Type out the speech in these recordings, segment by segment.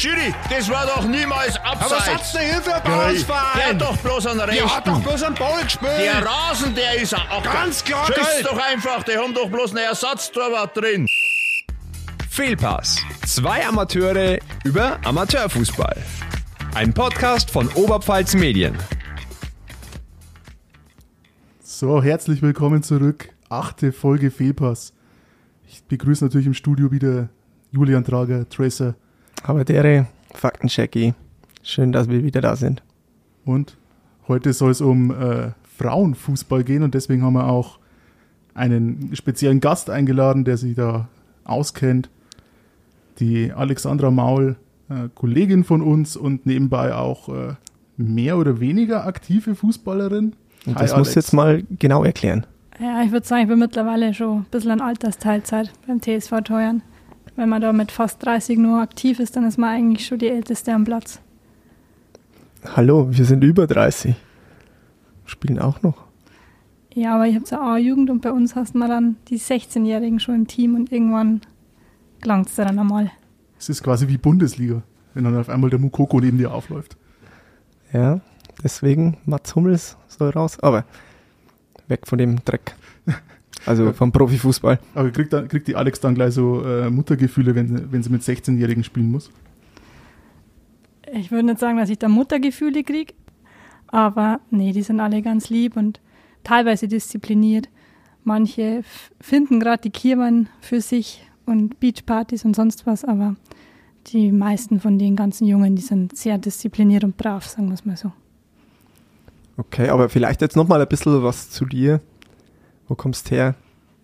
Schiri, das war doch niemals Aber was abseits. hat's denn hier für ein Der Bauernverein? hat doch bloß einen Rechten. Der hat doch bloß einen Ball gespielt. Der Rasen, der ist auch Ganz klar, Schießt gell? doch einfach, die haben doch bloß einen Ersatztorwart drin. Fehlpass. 2 Amateure über Amateurfußball. Ein Podcast von Oberpfalz Medien. So, herzlich willkommen zurück. 8. Folge Fehlpass. Ich begrüße natürlich im Studio wieder Julian Trager, Tracer Aber dere Faktenchecki. Schön, dass wir wieder da sind. und heute soll es um Frauenfußball gehen und deswegen haben wir auch einen speziellen Gast eingeladen, der sich da auskennt. Die Alexandra Maul, Kollegin von uns und nebenbei auch mehr oder weniger aktive Fußballerin. Und Hi, das musst du Alex. jetzt mal genau erklären. Ja, ich würde sagen, ich bin mittlerweile schon ein bisschen in Altersteilzeit beim TSV Teuern. Wenn man da mit fast 30 nur aktiv ist, dann ist man eigentlich schon die Älteste am Platz. Hallo, wir sind über 30. Spielen auch noch. Ja, aber ich habe zur A-Jugend und bei uns hast man dann die 16-Jährigen schon im Team und irgendwann gelangt es dann einmal. Es ist quasi wie Bundesliga, wenn dann auf einmal der Mukoko neben dir aufläuft. Ja, deswegen Mats Hummels soll raus. Aber weg von dem Dreck. Also vom Profifußball. Aber kriegt die Alex dann gleich so Muttergefühle, wenn sie mit 16-Jährigen spielen muss? Ich würde nicht sagen, dass ich da Muttergefühle kriege, aber nee, die sind alle ganz lieb und teilweise diszipliniert. Manche finden gerade die Kiermann für sich und Beachpartys und sonst was, aber die meisten von den ganzen Jungen, die sind sehr diszipliniert und brav, sagen wir es mal so. Okay, aber vielleicht jetzt nochmal ein bisschen was zu dir. Wo kommst du her?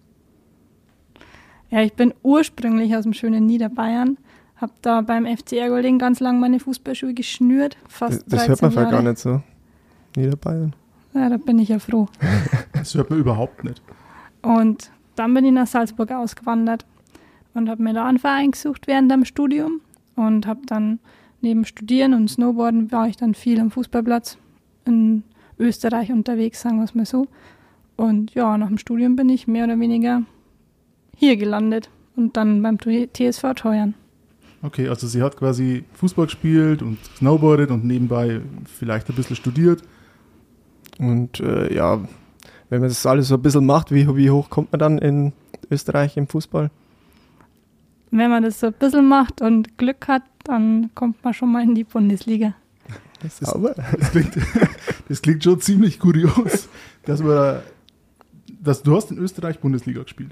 Ja, ich bin ursprünglich aus dem schönen Niederbayern, habe da beim FC Ergolding ganz lang meine Fußballschuhe geschnürt, fast Das 13 hört man vielleicht Jahre. gar nicht so. Niederbayern. Ja, da bin ich ja froh. Das hört man überhaupt nicht. Und dann bin ich nach Salzburg ausgewandert und habe mir da einen Verein gesucht während dem Studium und habe dann neben Studieren und Snowboarden war ich dann viel am Fußballplatz in Österreich unterwegs, sagen wir es mal so. Und ja, nach dem Studium bin ich mehr oder weniger hier gelandet und dann beim TSV Teuern. Okay, also sie hat quasi Fußball gespielt und snowboardet und nebenbei vielleicht ein bisschen studiert. Und ja, wenn man das alles so ein bisschen macht, wie hoch kommt man dann in Österreich im Fußball? Wenn man das so ein bisschen macht und Glück hat, dann kommt man schon mal in die Bundesliga. Das klingt schon ziemlich kurios, dass du hast in Österreich Bundesliga gespielt.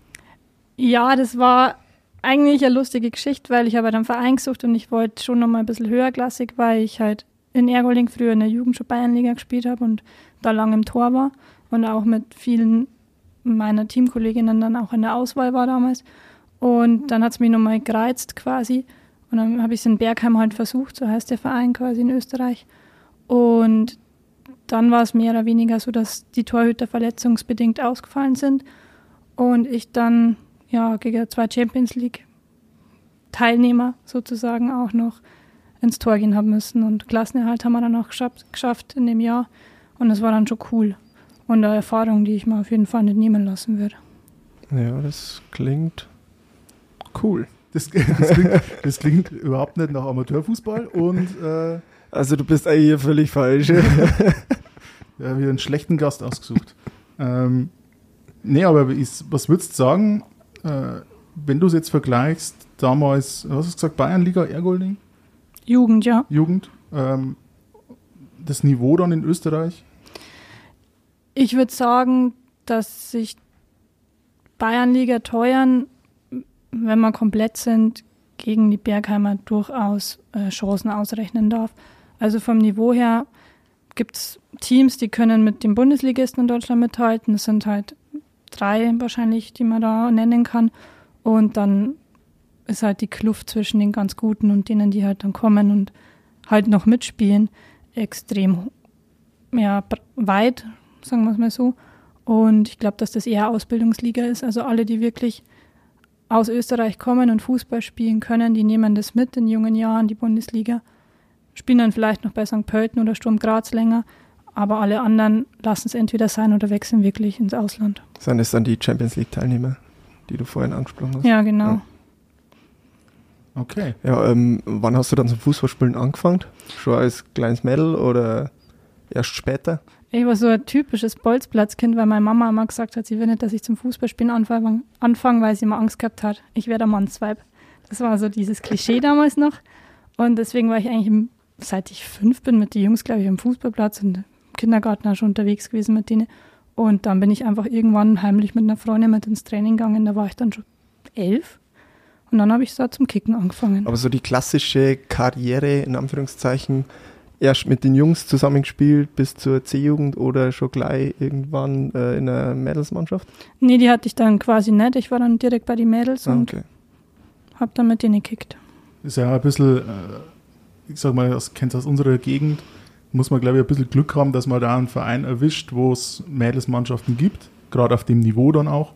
Ja, das war eigentlich eine lustige Geschichte, weil ich habe dann einen Verein gesucht und ich wollte schon noch mal ein bisschen höherklassig, weil ich halt in Ergolding früher in der Jugend schon Bayernliga gespielt habe und da lang im Tor war und auch mit vielen meiner Teamkolleginnen dann auch in der Auswahl war damals. Und dann hat es mich nochmal gereizt quasi und dann habe ich es in Bergheim halt versucht, so heißt der Verein quasi in Österreich. Und dann war es mehr oder weniger so, dass die Torhüter verletzungsbedingt ausgefallen sind und ich dann ja gegen 2 Champions League Teilnehmer sozusagen auch noch ins Tor gehen haben müssen und Klassenerhalt haben wir dann auch geschafft in dem Jahr und das war dann schon cool und eine Erfahrung, die ich mir auf jeden Fall nicht nehmen lassen würde. Ja, das klingt cool. Das klingt überhaupt nicht nach Amateurfußball und Also du bist eigentlich hier völlig falsch. ja, wieder einen schlechten Gast ausgesucht. Nee, aber was würdest du sagen, wenn du es jetzt vergleichst, damals, was hast du gesagt, Bayernliga, Ergolding? Jugend, ja. Jugend, das Niveau dann in Österreich? Ich würde sagen, dass sich Bayernliga Teuern, wenn wir komplett sind, gegen die Bergheimer durchaus Chancen ausrechnen darf. Also vom Niveau her gibt es Teams, die können mit den Bundesligisten in Deutschland mithalten. Das sind halt 3 wahrscheinlich, die man da nennen kann. Und dann ist halt die Kluft zwischen den ganz Guten und denen, die halt dann kommen und halt noch mitspielen, extrem weit, sagen wir es mal so. Und ich glaube, dass das eher Ausbildungsliga ist. Also alle, die wirklich aus Österreich kommen und Fußball spielen können, die nehmen das mit in jungen Jahren, die Bundesliga. Spielen dann vielleicht noch bei St. Pölten oder Sturm Graz länger, aber alle anderen lassen es entweder sein oder wechseln wirklich ins Ausland. Sind das dann die Champions League Teilnehmer, die du vorhin angesprochen hast? Ja, genau. Ja. Okay. Ja, wann hast du dann zum Fußballspielen angefangen? Schon als kleines Mädel oder erst später? Ich war so ein typisches Bolzplatzkind, weil meine Mama immer gesagt hat, sie will nicht, dass ich zum Fußballspielen anfange, weil sie immer Angst gehabt hat, ich werde ein Mannsweib. Das war so dieses Klischee damals noch. Und deswegen war ich eigentlich, seit ich 5 bin, mit den Jungs, glaube ich, am Fußballplatz und im Kindergarten auch schon unterwegs gewesen mit denen. Und dann bin ich einfach irgendwann heimlich mit einer Freundin mit ins Training gegangen. Da war ich dann schon 11. Und dann habe ich so zum Kicken angefangen. Aber so die klassische Karriere, in Anführungszeichen, erst mit den Jungs zusammengespielt bis zur C-Jugend oder schon gleich irgendwann in der Mädelsmannschaft? Nee, die hatte ich dann quasi nicht. Ich war dann direkt bei den Mädels und Okay. habe dann mit denen gekickt. Ist ja ein bisschen, ich sag mal, das kennt aus unserer Gegend, muss man, glaube ich, ein bisschen Glück haben, dass man da einen Verein erwischt, wo es Mädelsmannschaften gibt, gerade auf dem Niveau dann auch.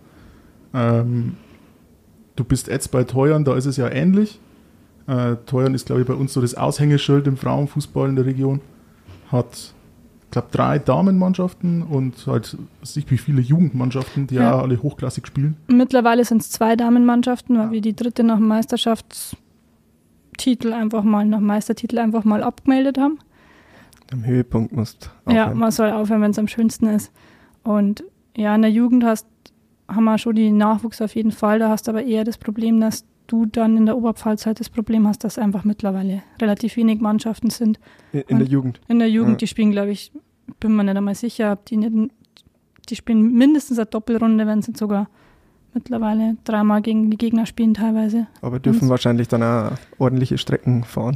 Du bist jetzt bei Teuern, da ist es ja ähnlich. Teuern ist, glaube ich, bei uns so das Aushängeschild im Frauenfußball in der Region. Hat, ich glaube, 3 Damenmannschaften und halt, weiß nicht wie viele Jugendmannschaften, die ja auch alle hochklassig spielen. Mittlerweile sind es 2 Damenmannschaften, weil wir die 3. nach dem Meistertitel einfach mal abgemeldet haben. Am Höhepunkt musst du Ja, man soll aufhören, wenn es am schönsten ist. Und ja, in der Jugend haben wir schon den Nachwuchs auf jeden Fall. Da hast du aber eher das Problem, dass du dann in der Oberpfalz halt das Problem hast, dass einfach mittlerweile relativ wenig Mannschaften sind. In der Jugend? In der Jugend, die spielen, glaube ich, bin mir nicht einmal sicher, ob die spielen mindestens eine Doppelrunde, wenn sie sogar mittlerweile 3-mal gegen die Gegner spielen teilweise. Aber dürfen wahrscheinlich dann auch ordentliche Strecken fahren.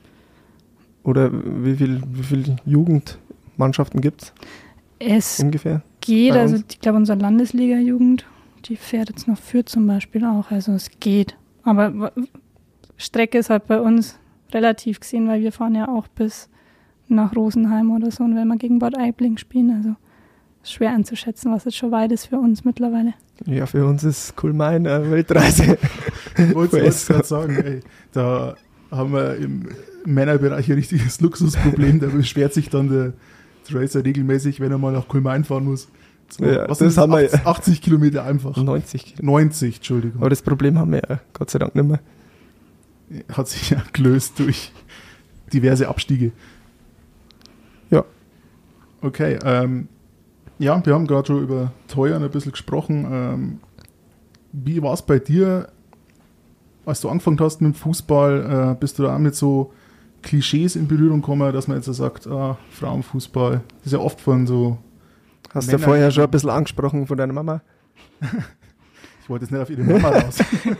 Oder wie viel Jugendmannschaften gibt Es es ungefähr? geht, bei also uns? ich glaube, unsere Landesliga-Jugend, die fährt jetzt nach Fürth zum Beispiel auch, also es geht. Aber Strecke ist halt bei uns relativ gesehen, weil wir fahren ja auch bis nach Rosenheim oder so und wenn wir gegen Bad Aibling spielen, also ist schwer einzuschätzen, was jetzt schon weit ist für uns mittlerweile. Ja, für uns ist Kulmain eine Weltreise. Ich wollte gerade sagen, ey, da haben wir im Männerbereich ein richtiges Luxusproblem. Da beschwert sich dann der Tracer regelmäßig, wenn er mal nach Kulmain fahren muss. So, Ja, was das sind haben wir 80 Kilometer einfach. 90 Kilometer. 90, Entschuldigung. Aber das Problem haben wir ja Gott sei Dank nicht mehr. Hat sich ja gelöst durch diverse Abstiege. Ja. Okay, ja, wir haben gerade schon über Teuern ein bisschen gesprochen. Wie war es bei dir, als du angefangen hast mit dem Fußball? Bist du da auch mit so Klischees in Berührung gekommen, dass man jetzt so sagt, Frauenfußball, das ist ja oft von so... Hast du ja Männer- vorher schon ein bisschen angesprochen von deiner Mama? Ich wollte jetzt nicht auf ihre Mama raus.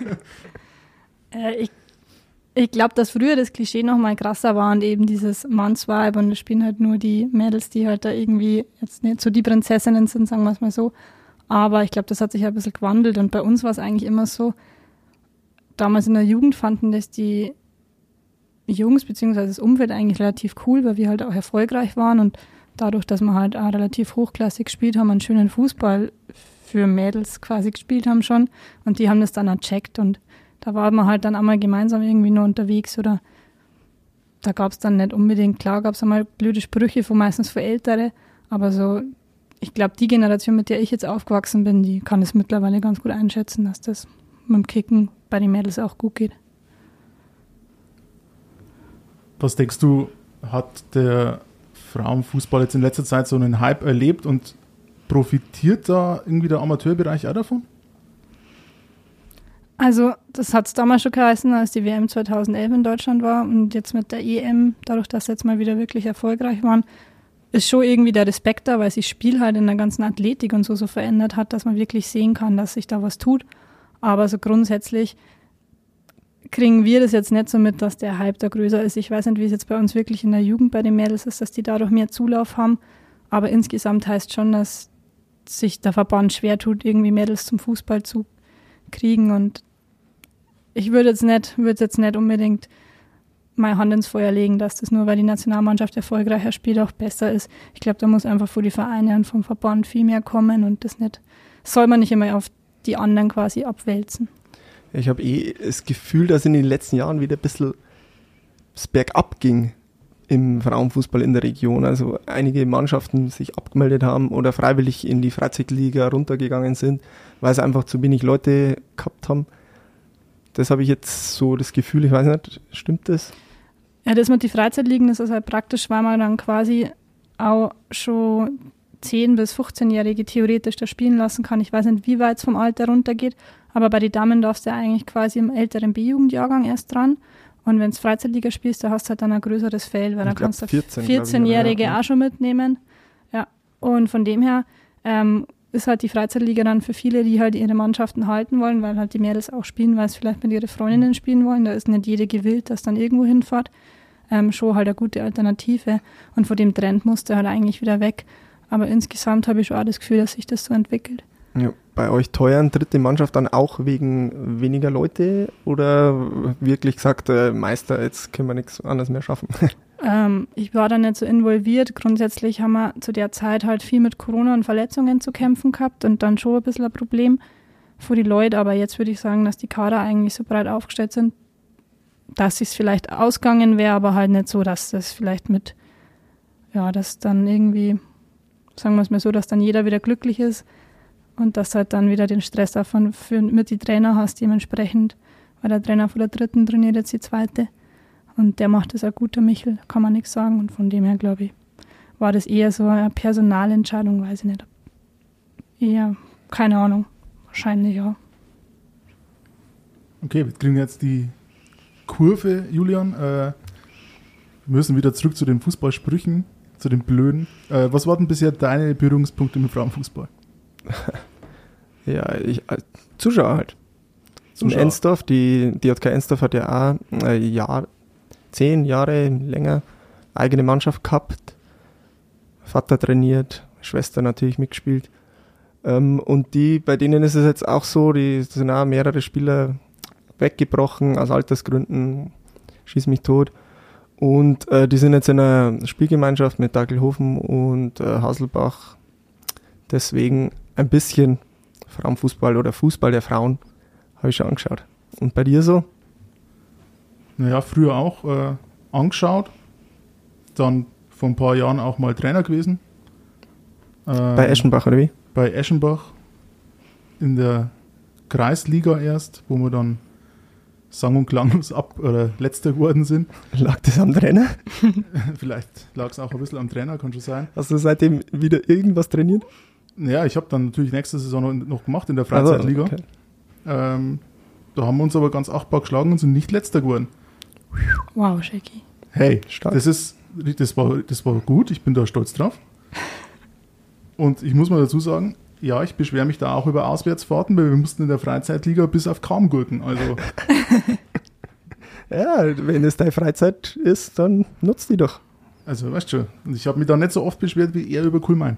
Ich glaube, dass früher das Klischee noch mal krasser war und eben dieses Mannsweib und es spielen halt nur die Mädels, die halt da irgendwie jetzt nicht so die Prinzessinnen sind, sagen wir es mal so. Aber ich glaube, das hat sich ein bisschen gewandelt und bei uns war es eigentlich immer so, damals in der Jugend fanden das die Jungs bzw. das Umfeld eigentlich relativ cool, weil wir halt auch erfolgreich waren und dadurch, dass wir halt auch relativ hochklassig gespielt haben, einen schönen Fußball für Mädels quasi gespielt haben schon und die haben das dann gecheckt und da waren wir halt dann einmal gemeinsam irgendwie nur unterwegs oder da gab es dann nicht unbedingt, klar gab es einmal blöde Sprüche, meistens für Ältere, aber so, ich glaube, die Generation, mit der ich jetzt aufgewachsen bin, die kann es mittlerweile ganz gut einschätzen, dass das mit dem Kicken bei den Mädels auch gut geht. Was denkst du, hat der Frauenfußball jetzt in letzter Zeit so einen Hype erlebt und profitiert da irgendwie der Amateurbereich auch davon? Also das hat es damals schon geheißen, als die WM 2011 in Deutschland war und jetzt mit der EM, dadurch, dass sie jetzt mal wieder wirklich erfolgreich waren, ist schon irgendwie der Respekt da, weil sich das Spiel halt in der ganzen Athletik und so verändert hat, dass man wirklich sehen kann, dass sich da was tut. Aber so grundsätzlich kriegen wir das jetzt nicht so mit, dass der Hype da größer ist. Ich weiß nicht, wie es jetzt bei uns wirklich in der Jugend bei den Mädels ist, dass die dadurch mehr Zulauf haben. Aber insgesamt heißt schon, dass sich der Verband schwer tut, irgendwie Mädels zum Fußball zu kriegen. Und ich würde jetzt nicht unbedingt meine Hand ins Feuer legen, dass das nur, weil die Nationalmannschaft erfolgreicher spielt, auch besser ist. Ich glaube, da muss einfach von die Vereine und vom Verband viel mehr kommen und das soll man nicht immer auf die anderen quasi abwälzen. Ich habe das Gefühl, dass in den letzten Jahren wieder ein bisschen das bergab ging im Frauenfußball in der Region. Also einige Mannschaften sich abgemeldet haben oder freiwillig in die Freizeitliga runtergegangen sind, weil sie einfach zu wenig Leute gehabt haben. Das habe ich jetzt so das Gefühl, ich weiß nicht, stimmt das? Ja, das mit die Freizeitligen, das ist halt praktisch, weil man dann quasi auch schon 10- bis 15-Jährige theoretisch da spielen lassen kann. Ich weiß nicht, wie weit es vom Alter runtergeht, aber bei den Damen darfst du ja eigentlich quasi im älteren B-Jugendjahrgang erst dran. Und wenn du Freizeitliga spielst, da hast du halt dann ein größeres Feld, weil dann kannst du 14-Jährige auch schon mitnehmen. Ja, und von dem her ist halt die Freizeitliga dann für viele, die halt ihre Mannschaften halten wollen, weil halt die Mädels auch spielen, weil es vielleicht mit ihren Freundinnen spielen wollen. Da ist nicht jede gewillt, dass dann irgendwo hinfährt. Schon halt eine gute Alternative. Und von dem Trend musste halt eigentlich wieder weg. Aber insgesamt habe ich schon auch das Gefühl, dass sich das so entwickelt. Ja, bei euch Teuern tritt die Mannschaft dann auch wegen weniger Leute oder wirklich gesagt, Meister, jetzt können wir nichts anderes mehr schaffen? Ich war da nicht so involviert. Grundsätzlich haben wir zu der Zeit halt viel mit Corona und Verletzungen zu kämpfen gehabt und dann schon ein bisschen ein Problem für die Leute. Aber jetzt würde ich sagen, dass die Kader eigentlich so breit aufgestellt sind, dass es vielleicht ausgegangen wäre, aber halt nicht so, dass das vielleicht dass dann irgendwie, sagen wir es mal so, dass dann jeder wieder glücklich ist und dass halt dann wieder den Stress davon mit die Trainer hast dementsprechend, weil der Trainer von der 3. trainiert jetzt die 2. und der macht das auch gut, der Michel, kann man nichts sagen und von dem her, glaube ich, war das eher so eine Personalentscheidung, weiß ich nicht. Eher, keine Ahnung, wahrscheinlich ja. Okay, wir kriegen jetzt die Kurve, Julian. Wir müssen wieder zurück zu den Fußballsprüchen, zu den Blöden. Was waren denn bisher deine Berührungspunkte mit Frauenfußball? Ja, Zuschauer halt. In Ensdorf, die DJK Ensdorf hat ja auch 10 Jahre länger eigene Mannschaft gehabt. Vater trainiert, Schwester natürlich mitgespielt. Und bei denen ist es jetzt auch so, die sind auch mehrere Spieler weggebrochen aus Altersgründen, schieß mich tot. Und die sind jetzt in einer Spielgemeinschaft mit Dagelhofen und Haselbach. Deswegen ein bisschen Frauenfußball oder Fußball der Frauen habe ich schon angeschaut. Und bei dir so? Naja, früher auch angeschaut. Dann vor ein paar Jahren auch mal Trainer gewesen. Bei Eschenbach oder wie? Bei Eschenbach in der Kreisliga erst, wo wir dann sang- und klanglos letzter geworden sind. Lag das am Trainer? Vielleicht lag es auch ein bisschen am Trainer, kann schon sein. Hast du seitdem wieder irgendwas trainiert? Ja, ich habe dann natürlich nächste Saison noch gemacht in der Freizeitliga. Also, okay. Da haben wir uns aber ganz achtbar geschlagen und sind nicht letzter geworden. Wow, Shaki. Hey, stark. Das war gut, ich bin da stolz drauf. Und ich muss mal dazu sagen, ja, ich beschwere mich da auch über Auswärtsfahrten, weil wir mussten in der Freizeitliga bis auf kaum gurken. Also ja, wenn es deine Freizeit ist, dann nutzt die doch. Also, weißt du, und ich habe mich da nicht so oft beschwert wie er über Kulmain.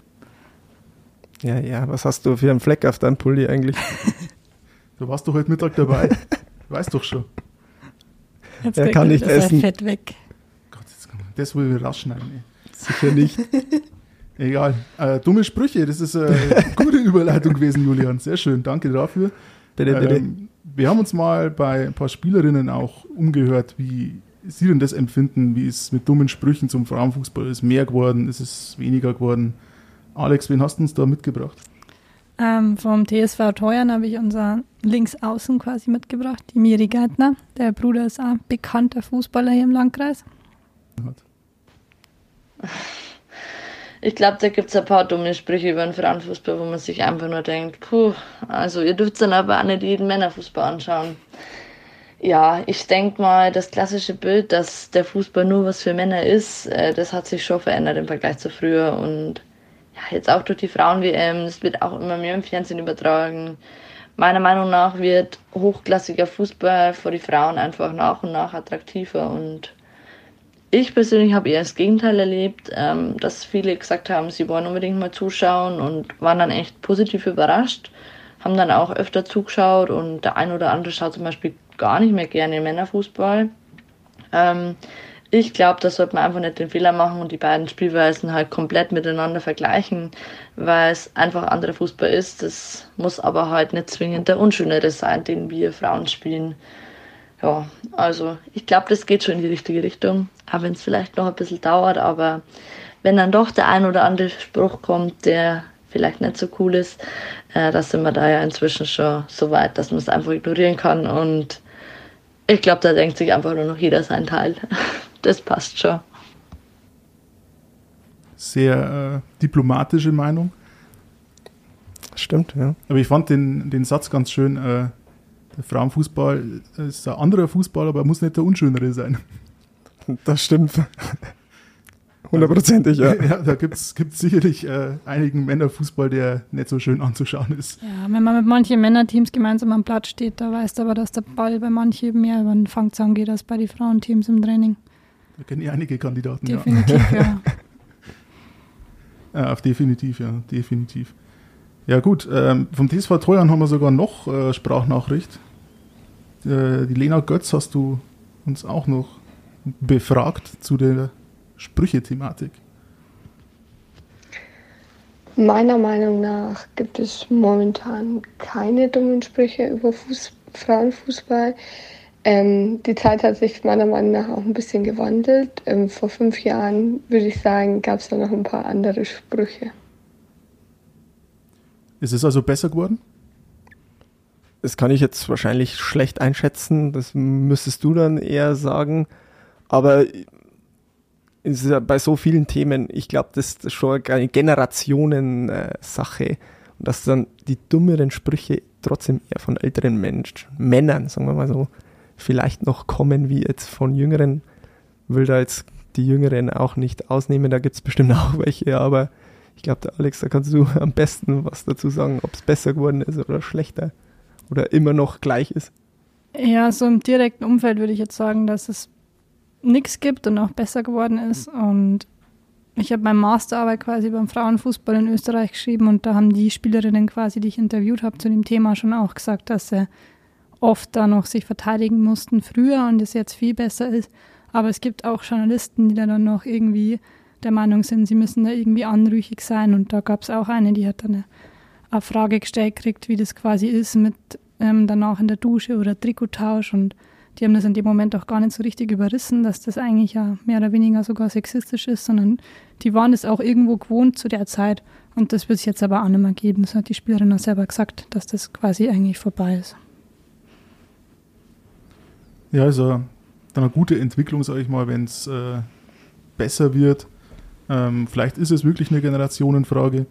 Ja, was hast du für einen Fleck auf deinem Pulli eigentlich? Du warst doch heute Mittag dabei. Weißt doch schon. Jetzt er kann nicht essen. Fett weg. Gott, das will ich rausschneiden. Ey. Sicher nicht. Egal. Dumme Sprüche, das ist eine gute Überleitung gewesen, Julian. Sehr schön, danke dafür. Wir haben uns mal bei ein paar Spielerinnen auch umgehört, wie sie denn das empfinden, wie es mit dummen Sprüchen zum Frauenfußball ist. Mehr geworden, ist es weniger geworden. Alex, wen hast du uns da mitgebracht? Vom TSV Teuern habe ich unser Linksaußen quasi mitgebracht, die Miri Gärtner. Der Bruder ist auch bekannter Fußballer hier im Landkreis. Ich glaube, da gibt es ein paar dumme Sprüche über den Frauenfußball, wo man sich einfach nur denkt, also ihr dürft dann aber auch nicht jeden Männerfußball anschauen. Ja, ich denke mal, das klassische Bild, dass der Fußball nur was für Männer ist, das hat sich schon verändert im Vergleich zu früher. Und ja, jetzt auch durch die Frauen-WM, das wird auch immer mehr im Fernsehen übertragen. Meiner Meinung nach wird hochklassiger Fußball für die Frauen einfach nach und nach attraktiver. Und ich persönlich habe eher das Gegenteil erlebt, dass viele gesagt haben, sie wollen unbedingt mal zuschauen und waren dann echt positiv überrascht, haben dann auch öfter zugeschaut und der ein oder andere schaut zum Beispiel gar nicht mehr gerne Männerfußball. Ich glaube, da sollte man einfach nicht den Fehler machen und die beiden Spielweisen halt komplett miteinander vergleichen, weil es einfach anderer Fußball ist. Das muss aber halt nicht zwingend der unschönere sein, den wir Frauen spielen. Ja, also ich glaube, das geht schon in die richtige Richtung, auch wenn es vielleicht noch ein bisschen dauert, aber wenn dann doch der ein oder andere Spruch kommt, der vielleicht nicht so cool ist. Da sind wir da ja inzwischen schon so weit, dass man es einfach ignorieren kann. Und ich glaube, da denkt sich einfach nur noch jeder seinen Teil. Das passt schon. Sehr diplomatische Meinung. Stimmt, ja. Aber ich fand den Satz ganz schön, der Frauenfußball ist ein anderer Fußball, aber er muss nicht der unschönere sein. Das stimmt. 100%, ja. Ja, da gibt's sicherlich einigen Männerfußball, der nicht so schön anzuschauen ist. Ja, wenn man mit manchen Männerteams gemeinsam am Platz steht, da weißt du aber, dass der Ball bei manchen mehr über den Fangzahn geht als bei den Frauenteams im Training. Da kenne ich einige Kandidaten, Definitiv, ja. Definitiv. Ja gut, vom TSV Teuern haben wir sogar noch Sprachnachricht. Die Lena Götz hast du uns auch noch befragt zu der Sprüche-Thematik. Meiner Meinung nach gibt es momentan keine dummen Sprüche über Frauenfußball. Die Zeit hat sich meiner Meinung nach auch ein bisschen gewandelt. Vor 5 Jahren, würde ich sagen, gab es da noch ein paar andere Sprüche. Ist es also besser geworden? Das kann ich jetzt wahrscheinlich schlecht einschätzen, das müsstest du dann eher sagen. Aber es ist ja bei so vielen Themen, ich glaube, das ist schon eine Generationen-Sache. Und dass dann die dummeren Sprüche trotzdem eher von älteren Männern, sagen wir mal so, vielleicht noch kommen wie jetzt von Jüngeren. Will da jetzt die Jüngeren auch nicht ausnehmen, da gibt es bestimmt auch welche, aber ich glaube, der Alex, da kannst du am besten was dazu sagen, ob es besser geworden ist oder schlechter oder immer noch gleich ist. Ja, so im direkten Umfeld würde ich jetzt sagen, dass es nichts gibt und auch besser geworden ist. Und ich habe meine Masterarbeit quasi beim Frauenfußball in Österreich geschrieben und da haben die Spielerinnen quasi, die ich interviewt habe, zu dem Thema schon auch gesagt, dass sie oft da noch sich verteidigen mussten früher und es jetzt viel besser ist. Aber es gibt auch Journalisten, die da dann noch irgendwie der Meinung sind, sie müssen da irgendwie anrüchig sein. Und da gab es auch eine, die hat dann eine Frage gestellt gekriegt, wie das quasi ist mit danach in der Dusche oder Trikottausch. Und die haben das in dem Moment auch gar nicht so richtig überrissen, dass das eigentlich ja mehr oder weniger sogar sexistisch ist, sondern die waren das auch irgendwo gewohnt zu der Zeit. Und das wird es jetzt aber auch nicht mehr geben. Das hat die Spielerin auch selber gesagt, dass das quasi eigentlich vorbei ist. Ja, also dann eine gute Entwicklung, sage ich mal, wenn es besser wird. Vielleicht ist es wirklich eine Generationenfrage.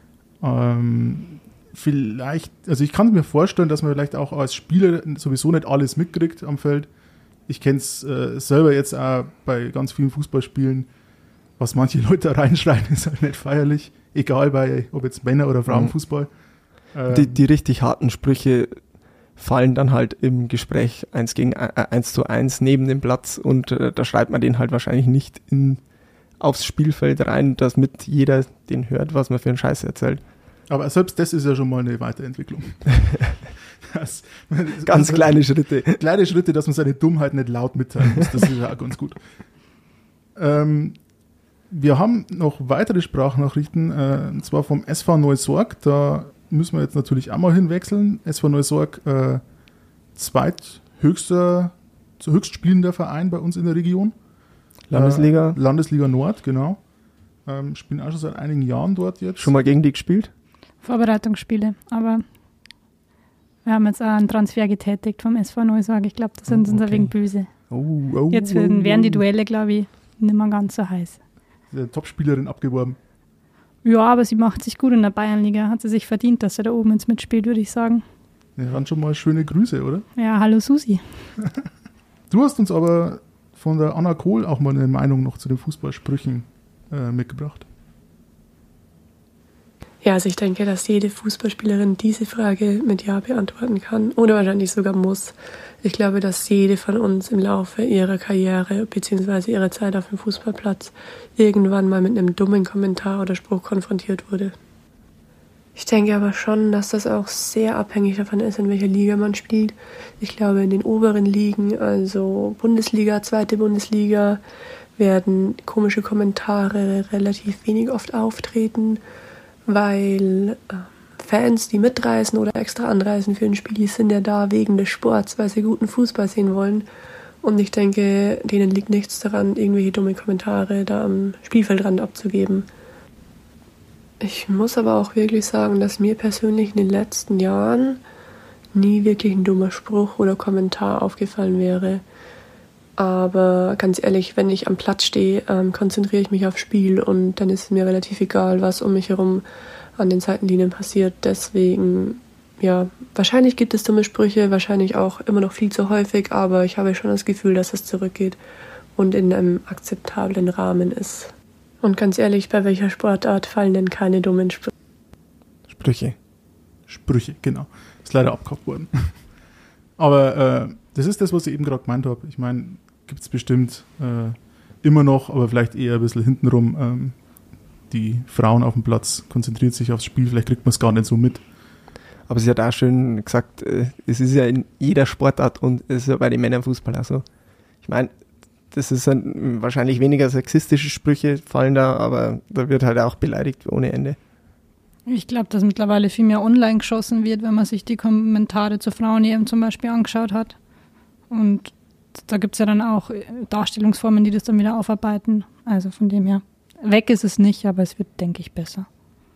Vielleicht, also ich kann mir vorstellen, dass man vielleicht auch als Spieler sowieso nicht alles mitkriegt am Feld. Ich kenne es selber jetzt auch bei ganz vielen Fußballspielen, was manche Leute da reinschreien, ist halt nicht feierlich. Egal, ob jetzt Männer- oder Frauenfußball. Die richtig harten Sprüche fallen dann halt im Gespräch 1:1 neben dem Platz und da schreibt man den halt wahrscheinlich nicht aufs Spielfeld rein, damit jeder den hört, was man für einen Scheiß erzählt. Aber selbst das ist ja schon mal eine Weiterentwicklung. Ganz kleine Schritte. Kleine Schritte, dass man seine Dummheit nicht laut mitteilen muss, das ist ja auch ganz gut. Wir haben noch weitere Sprachnachrichten, und zwar vom SV Neusorg. Da müssen wir jetzt natürlich auch mal hinwechseln. SV Neusorg, höchstspielender Verein bei uns in der Region. Landesliga Nord, genau. Spielen auch schon seit einigen Jahren dort jetzt. Schon mal gegen die gespielt? Vorbereitungsspiele, aber wir haben jetzt auch einen Transfer getätigt vom SV Neusorg. Ich glaube, da sind sie uns ein wenig böse. Jetzt werden die Duelle, glaube ich, nicht mehr ganz so heiß. Die Topspielerin abgeworben. Ja, aber sie macht sich gut in der Bayernliga. Hat sie sich verdient, dass sie da oben jetzt mitspielt, würde ich sagen. Ja, dann schon mal schöne Grüße, oder? Ja, hallo Susi. Du hast uns aber von der Anna Kohl auch mal eine Meinung noch zu den Fußballsprüchen mitgebracht. Ja, also ich denke, dass jede Fußballspielerin diese Frage mit Ja beantworten kann oder wahrscheinlich sogar muss. Ich glaube, dass jede von uns im Laufe ihrer Karriere bzw. ihrer Zeit auf dem Fußballplatz irgendwann mal mit einem dummen Kommentar oder Spruch konfrontiert wurde. Ich denke aber schon, dass das auch sehr abhängig davon ist, in welcher Liga man spielt. Ich glaube, in den oberen Ligen, also Bundesliga, zweite Bundesliga, werden komische Kommentare relativ wenig oft auftreten, weil Fans, die mitreisen oder extra anreisen für ein Spiel, sind ja da wegen des Sports, weil sie guten Fußball sehen wollen. Und ich denke, denen liegt nichts daran, irgendwelche dumme Kommentare da am Spielfeldrand abzugeben. Ich muss aber auch wirklich sagen, dass mir persönlich in den letzten Jahren nie wirklich ein dummer Spruch oder Kommentar aufgefallen wäre. Aber ganz ehrlich, wenn ich am Platz stehe, konzentriere ich mich aufs Spiel und dann ist es mir relativ egal, was um mich herum an den Seitenlinien passiert. Deswegen, ja, wahrscheinlich gibt es dumme Sprüche, wahrscheinlich auch immer noch viel zu häufig, aber ich habe schon das Gefühl, dass es zurückgeht und in einem akzeptablen Rahmen ist. Und ganz ehrlich, bei welcher Sportart fallen denn keine dummen Sprüche? Sprüche, genau. Ist leider abgekauft worden. Aber das ist das, was ich eben gerade gemeint habe. Ich meine, gibt es bestimmt immer noch, aber vielleicht eher ein bisschen hintenrum. Die Frauen auf dem Platz konzentriert sich aufs Spiel, vielleicht kriegt man es gar nicht so mit. Aber sie hat auch schön gesagt, es ist ja in jeder Sportart und es ist ja bei den Männern Fußball auch so. Ich meine, das ist wahrscheinlich weniger sexistische Sprüche fallen da, aber da wird halt auch beleidigt ohne Ende. Ich glaube, dass mittlerweile viel mehr online geschossen wird, wenn man sich die Kommentare zur Frauen-EM zum Beispiel angeschaut hat. Und da gibt es ja dann auch Darstellungsformen, die das dann wieder aufarbeiten. Also von dem her, weg ist es nicht, aber es wird, denke ich, besser.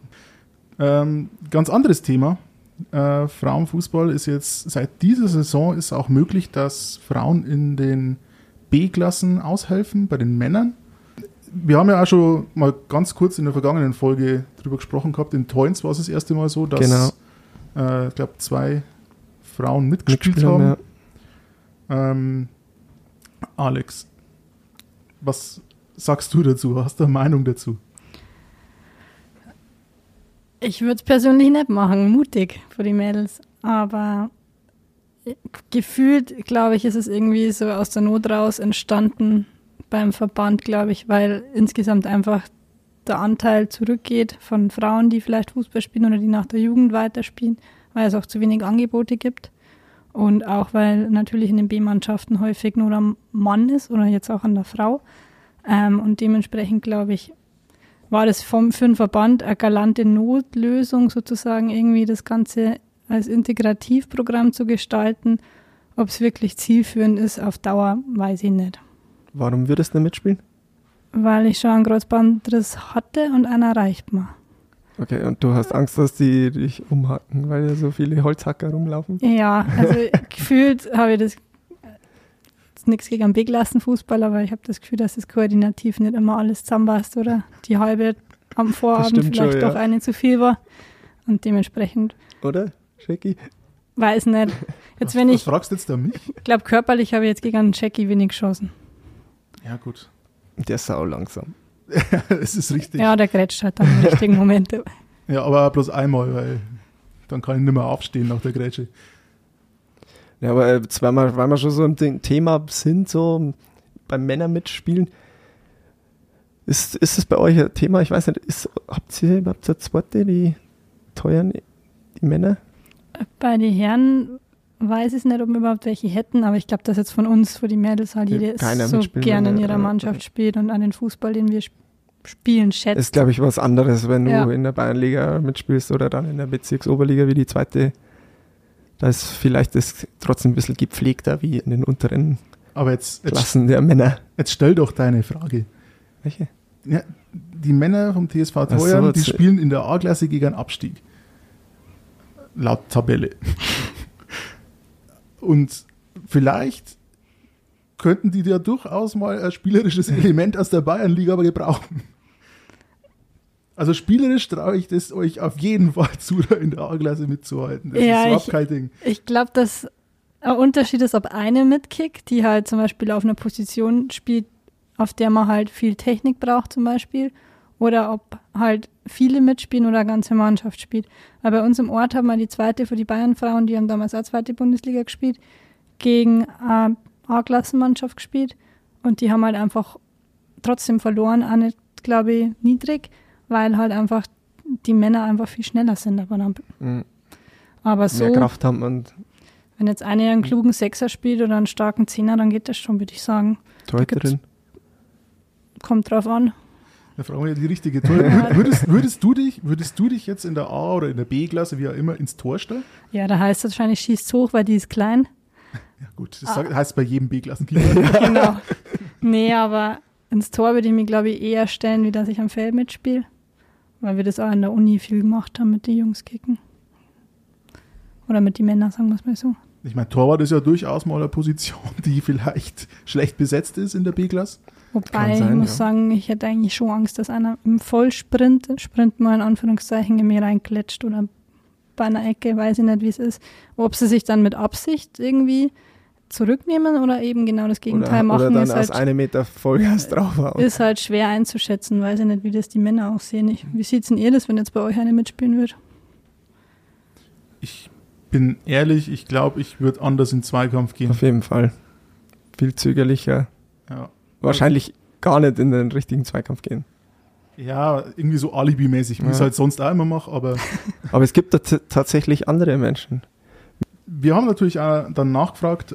Ganz anderes Thema. Frauenfußball ist jetzt, seit dieser Saison ist auch möglich, dass Frauen in den B-Klassen aushelfen, bei den Männern. Wir haben ja auch schon mal ganz kurz in der vergangenen Folge drüber gesprochen gehabt. In Toins war es das erste Mal so, dass ich glaube 2 Frauen mitgespielt haben. Ja. Alex, was sagst du dazu? Hast du eine Meinung dazu? Ich würde es persönlich nicht machen, mutig für die Mädels, aber gefühlt, glaube ich, ist es irgendwie so aus der Not raus entstanden beim Verband, glaube ich, weil insgesamt einfach der Anteil zurückgeht von Frauen, die vielleicht Fußball spielen oder die nach der Jugend weiterspielen, weil es auch zu wenig Angebote gibt und auch weil natürlich in den B-Mannschaften häufig nur am Mann ist oder jetzt auch an der Frau und dementsprechend, glaube ich, war das für den Verband eine galante Notlösung sozusagen irgendwie das Ganze als Integrativprogramm zu gestalten. Ob es wirklich zielführend ist auf Dauer, weiß ich nicht. Warum würdest du mitspielen? Weil ich schon einen Kreuzbandriss hatte und einer reicht mir. Okay, und du hast Angst, dass die dich umhacken, weil da so viele Holzhacker rumlaufen? Ja, also gefühlt habe ich das ist nichts gegen einen B-Klassenfußball, aber ich habe das Gefühl, dass es koordinativ nicht immer alles zusammenpasst oder die halbe am Vorabend vielleicht schon, doch eine zu viel war und dementsprechend. Oder, Shaggy? Weiß nicht. Jetzt, was fragst du jetzt da mich? Ich glaube, körperlich habe ich jetzt gegen einen Shaggy wenig geschossen. Ja, gut. Der ist sau langsam. Das ist richtig. Ja, der grätscht halt dann im richtigen Moment. Ja, aber bloß einmal, weil dann kann ich nicht mehr aufstehen nach der Grätsche. Ja, aber jetzt, weil wir schon so im Thema sind, so beim Männern mitspielen, ist es bei euch ein Thema? Ich weiß nicht, habt ihr überhaupt so zweite, die teuren, die Männer? Bei den Herren weiß ich nicht, ob wir überhaupt welche hätten, aber ich glaube, dass jetzt von uns, wo die Mädels halt jede so gerne in ihrer Mannschaft spielt und an den Fußball, den wir spielen, schätzt. Ist, glaube ich, was anderes, wenn du in der Bayernliga mitspielst oder dann in der Bezirksoberliga wie die zweite. Da ist vielleicht das trotzdem ein bisschen gepflegter wie in den unteren Klassen der Männer. Jetzt stell doch deine Frage. Welche? Ja, die Männer vom TSV Teuern, die spielen in der A-Klasse gegen einen Abstieg. Laut Tabelle. Und vielleicht könnten die ja durchaus mal ein spielerisches Element aus der Bayernliga aber gebrauchen. Also spielerisch traue ich das euch auf jeden Fall zu, da in der A-Klasse mitzuhalten. Das ist überhaupt kein Ding. Ich glaube, dass ein Unterschied ist, ob eine mitkickt, die halt zum Beispiel auf einer Position spielt, auf der man halt viel Technik braucht zum Beispiel, oder ob halt viele mitspielen oder eine ganze Mannschaft spielt. Weil bei uns im Ort haben wir die zweite für die Bayern-Frauen, die haben damals auch zweite Bundesliga gespielt, gegen eine A-Klassenmannschaft gespielt und die haben halt einfach trotzdem verloren, auch nicht, glaube ich, niedrig, weil halt einfach die Männer einfach viel schneller sind. Aber so, mehr Kraft haben und wenn jetzt einer einen klugen Sechser spielt oder einen starken Zehner, dann geht das schon, würde ich sagen. Torhüterin? Kommt drauf an. Da fragen wir ja die richtige Torhüterin. Würdest du dich jetzt in der A- oder in der B-Klasse, wie auch immer, ins Tor stellen? Ja, da heißt es wahrscheinlich, schießt hoch, weil die ist klein. Ja gut, das heißt bei jedem B-Klassenkeeper. Genau. Nee, aber ins Tor würde ich mich, glaube ich, eher stellen, wie dass ich am Feld mitspiele. weil wir das auch in der Uni viel gemacht haben mit den Jungs kicken. Oder mit den Männern, sagen wir es mal so. Ich meine, Torwart ist ja durchaus mal eine Position, die vielleicht schlecht besetzt ist in der B-Klasse. Wobei, ich muss sagen, ich hätte eigentlich schon Angst, dass einer im Vollsprint, Sprint mal in Anführungszeichen, in mir reinklatscht oder bei einer Ecke, weiß ich nicht, wie es ist. Ob sie sich dann mit Absicht irgendwie zurücknehmen oder eben genau das Gegenteil machen. Oder dann ist aus halt, 1 Meter Vollgas draufhauen. Ist halt schwer einzuschätzen, weiß ich nicht, wie das die Männer auch sehen. Wie seht denn ihr das, wenn jetzt bei euch eine mitspielen wird? Ich bin ehrlich, ich glaube, ich würde anders in Zweikampf gehen. Auf jeden Fall. Viel zögerlicher. Ja. Wahrscheinlich gar nicht in den richtigen Zweikampf gehen. Ja, irgendwie so alibimäßig, wie ich es halt sonst auch immer mache, aber... Aber es gibt tatsächlich andere Menschen. Wir haben natürlich auch dann nachgefragt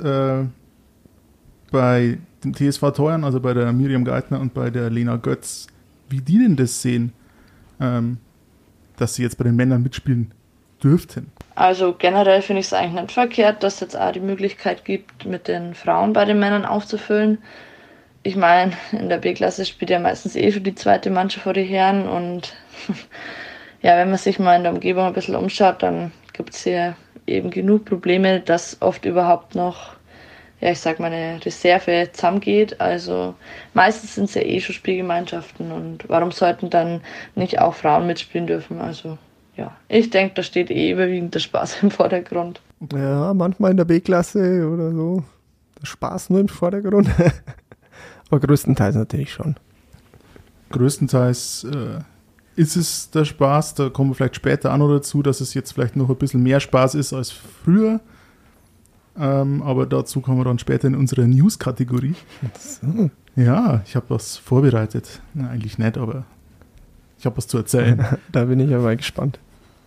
bei dem TSV Teuern, also bei der Miriam Geithner und bei der Lena Götz, wie die denn das sehen, dass sie jetzt bei den Männern mitspielen dürften. Also generell finde ich es eigentlich nicht verkehrt, dass es jetzt auch die Möglichkeit gibt, mit den Frauen bei den Männern aufzufüllen. Ich meine, in der B-Klasse spielt ja meistens schon die zweite Mannschaft vor die Herren und ja, wenn man sich mal in der Umgebung ein bisschen umschaut, dann gibt es hier eben genug Probleme, dass oft überhaupt noch, ja, ich sag mal, eine Reserve zusammengeht. Also meistens sind es ja schon Spielgemeinschaften und warum sollten dann nicht auch Frauen mitspielen dürfen? Also ja, ich denke, da steht überwiegend der Spaß im Vordergrund. Ja, manchmal in der B-Klasse oder so. Der Spaß nur im Vordergrund. Aber größtenteils natürlich schon. Größtenteils ist es der Spaß, da kommen wir vielleicht später auch noch dazu, dass es jetzt vielleicht noch ein bisschen mehr Spaß ist als früher. Aber dazu kommen wir dann später in unsere News-Kategorie. So. Ja, ich habe was vorbereitet. Na, eigentlich nicht, aber ich habe was zu erzählen. Da bin ich ja mal gespannt.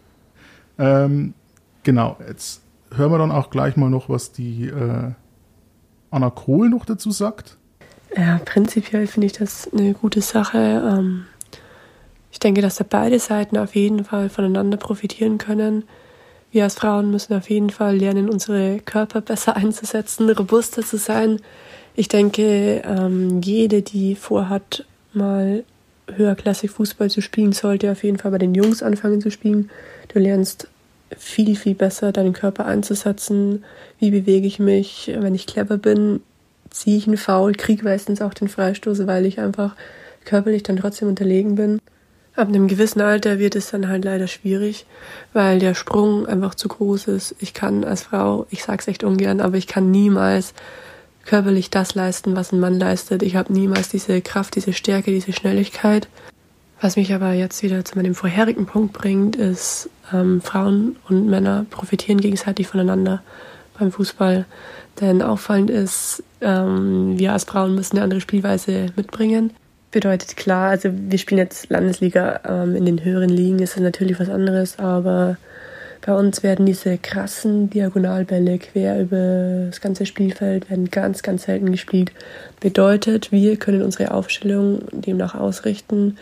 Genau, jetzt hören wir dann auch gleich mal noch, was die Anna Kohl noch dazu sagt. Ja, prinzipiell finde ich das eine gute Sache. Ich denke, dass da beide Seiten auf jeden Fall voneinander profitieren können. Wir als Frauen müssen auf jeden Fall lernen, unsere Körper besser einzusetzen, robuster zu sein. Ich denke, jede, die vorhat, mal höherklassig Fußball zu spielen, sollte auf jeden Fall bei den Jungs anfangen zu spielen. Du lernst viel, viel besser deinen Körper einzusetzen. Wie bewege ich mich, wenn ich clever bin? Ziehe ich einen Foul, kriege meistens auch den Freistoß, weil ich einfach körperlich dann trotzdem unterlegen bin. Ab einem gewissen Alter wird es dann halt leider schwierig, weil der Sprung einfach zu groß ist. Ich kann als Frau, ich sag's echt ungern, aber ich kann niemals körperlich das leisten, was ein Mann leistet. Ich habe niemals diese Kraft, diese Stärke, diese Schnelligkeit. Was mich aber jetzt wieder zu meinem vorherigen Punkt bringt, ist, Frauen und Männer profitieren gegenseitig voneinander beim Fußball. Denn auffallend ist, wir als Frauen müssen eine andere Spielweise mitbringen. Bedeutet klar, also wir spielen jetzt Landesliga, in den höheren Ligen ist es natürlich was anderes, aber bei uns werden diese krassen Diagonalbälle quer über das ganze Spielfeld werden ganz, ganz selten gespielt. Bedeutet, wir können unsere Aufstellung demnach ausrichten,